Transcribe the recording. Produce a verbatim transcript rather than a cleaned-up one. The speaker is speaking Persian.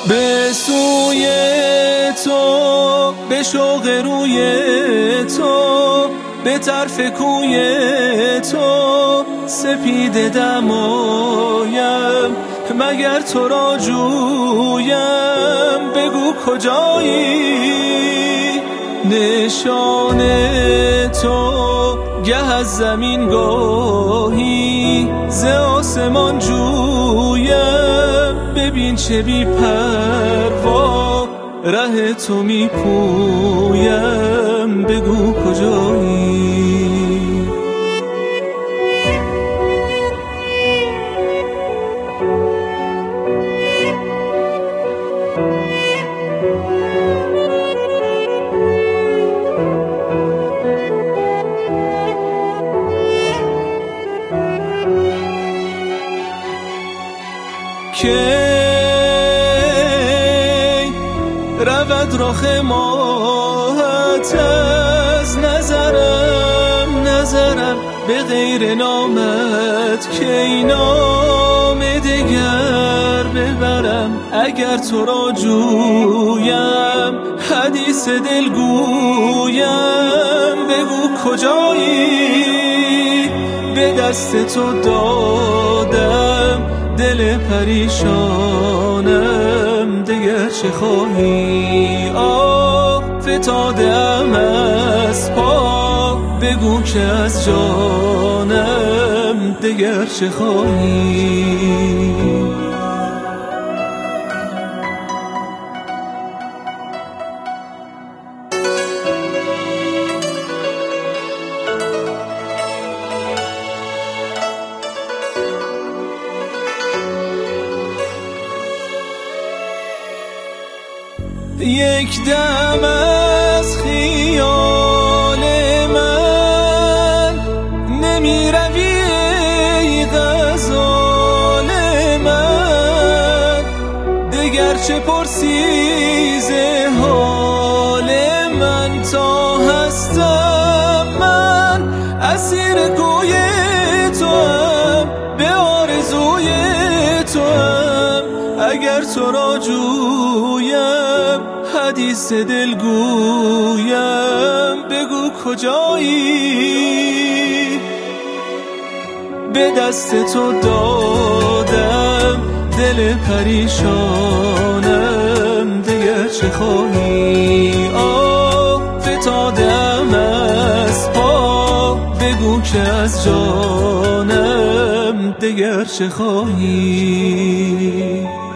به سوی تو، به شوق روی تو، به طرف کوی تو سپیده دمایم، مگر تو را جویم بگو کجایی؟ نشان تو گه از زمین گاهی ز آسمان جویم، ببین چه بی پروا ره تو می پویم، بگو کجایی؟ کی رود رخ ماهت از نظرم، نظرم به غیر نامت کی نام دگر ببرم؟ اگر تو را جویم حدیث دل گویم، بگو کجایی؟ به دست تو دادم دل پریشانم، دگر چه خواهی؟ آه فتادم از پا، بگو که از جانم دگر چه خواهی؟ یک دم از خیال من نمی روی ای غزال من، دگر چه پرسی ز حال من؟ تا هستم من اسیر کوی توام، به آرزوی توام، اگر تو را جویم حدیث دل گویم، بگو کجایی؟ به دست تو دادم دل پریشانم، دگر چه خواهی؟ آه فتادم از پا، بگو که از جانم دگر چه خواهی؟